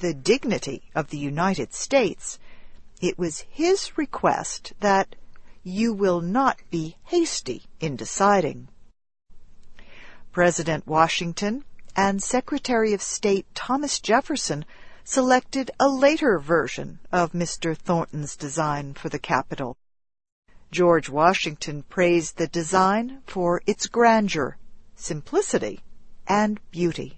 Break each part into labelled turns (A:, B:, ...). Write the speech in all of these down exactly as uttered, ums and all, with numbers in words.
A: the dignity of the United States, it was his request that you will not be hasty in deciding. President Washington and Secretary of State Thomas Jefferson selected a later version of Mister Thornton's design for the Capitol. George Washington praised the design for its grandeur, simplicity, and beauty.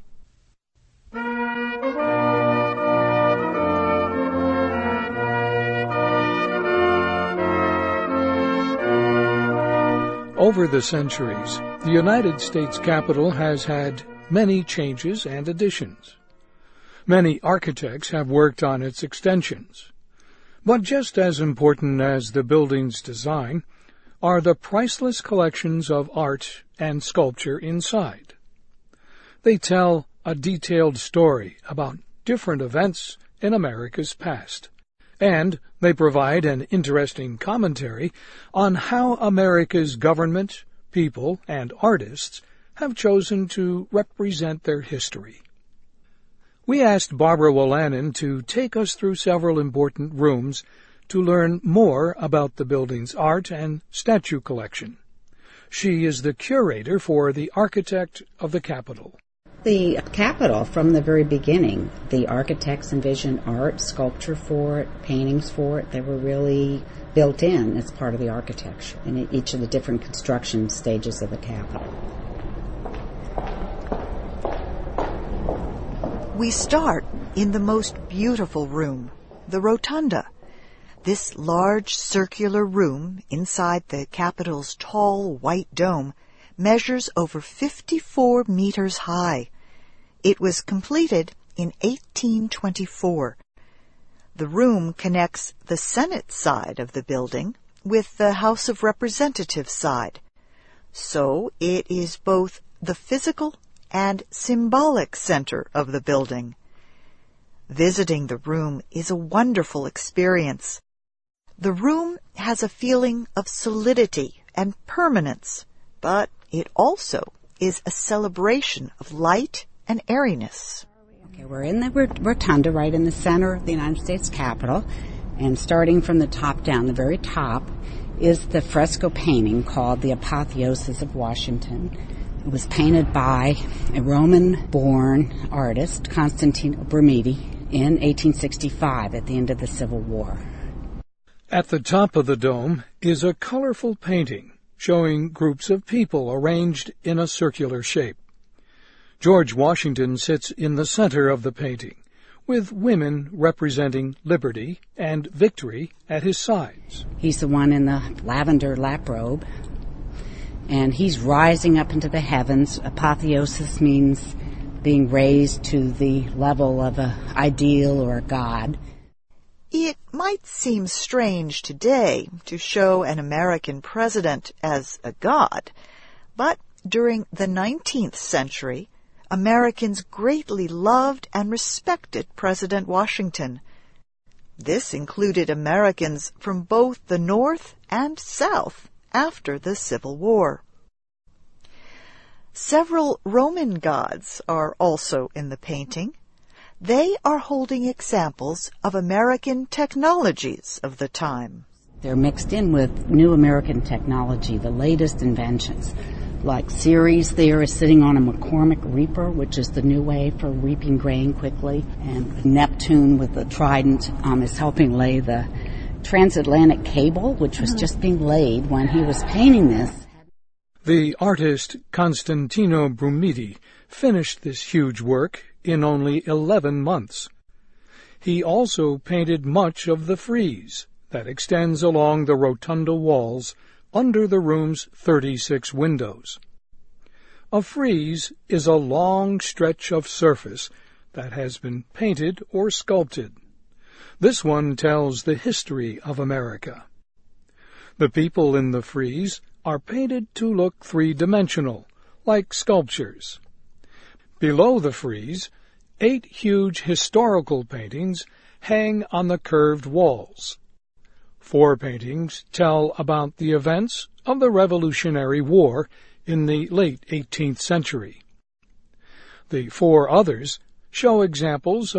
B: Over the centuries, the United States Capitol has had many changes and additions. Many architects have worked on its extensions. But just as important as the building's design are the priceless collections of art and sculpture inside. They tell a detailed story about different events in America's past, and they provide an interesting commentary on how America's government, people, and artists have chosen to represent their history. We asked Barbara Wolanin to take us through several important rooms to learn more about the building's art and statue collection. She is the curator for the Architect of the Capitol.
C: The Capitol, from the very beginning, the architects envisioned art, sculpture for it, paintings for it. They were really built in as part of the architecture in each of the different construction stages of the Capitol.
A: We start in the most beautiful room, the Rotunda. This large circular room inside the Capitol's tall white dome measures over fifty-four meters high. It was completed in eighteen twenty-four. The room connects the Senate side of the building with the House of Representatives side. So it is both the physical and symbolic center of the building. Visiting the room is a wonderful experience. The room has a feeling of solidity and permanence, but it also is a celebration of light and airiness.
C: Okay, we're in the rotunda right in the center of the United States Capitol, and starting from the top down, the very top, is the fresco painting called The Apotheosis of Washington. It was painted by a Roman-born artist, Constantino Brumidi, in eighteen sixty-five at the end of the Civil War.
B: At the top of the dome is a colorful painting showing groups of people arranged in a circular shape. George Washington sits in the center of the painting, with women representing liberty and victory at his sides.
C: He's the one in the lavender lap robe, and he's rising up into the heavens. Apotheosis means being raised to the level of an ideal or a god.
A: It might seem strange today to show an American president as a god, but during the nineteenth century, Americans greatly loved and respected President Washington. This included Americans from both the North and South after the Civil War. Several Roman gods are also in the painting. They are holding examples of American technologies of the time.
C: They're mixed in with new American technology, the latest inventions. Like Ceres there is sitting on a McCormick reaper, which is the new way for reaping grain quickly. And Neptune with the trident um, is helping lay the transatlantic cable, which was just being laid when he was painting this.
B: The artist Constantino Brumidi finished this huge work in only eleven months. He also painted much of the frieze that extends along the rotunda walls under the room's thirty-six windows. A frieze is a long stretch of surface that has been painted or sculpted. This one tells the history of America. The people in the frieze are painted to look three-dimensional, like sculptures. Below the frieze, eight huge historical paintings hang on the curved walls. Four paintings tell about the events of the Revolutionary War in the late eighteenth century. The four others show examples of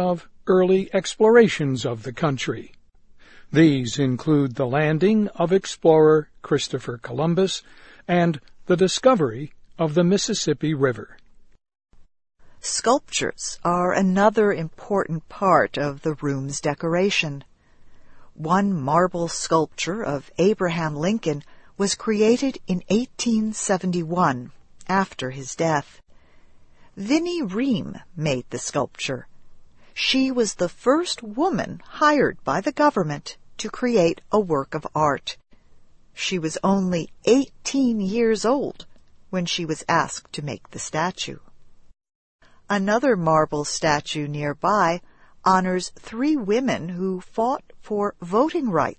B: early explorations of the country. These include the landing of explorer Christopher Columbus and the discovery of the Mississippi River.
A: Sculptures are another important part of the room's decoration. One marble sculpture of Abraham Lincoln was created in eighteen seventy-one, after his death. Vinnie Ream made the sculpture. She was the first woman hired by the government to create a work of art. She was only eighteen years old when she was asked to make the statue. Another marble statue nearby honors three women who fought for voting rights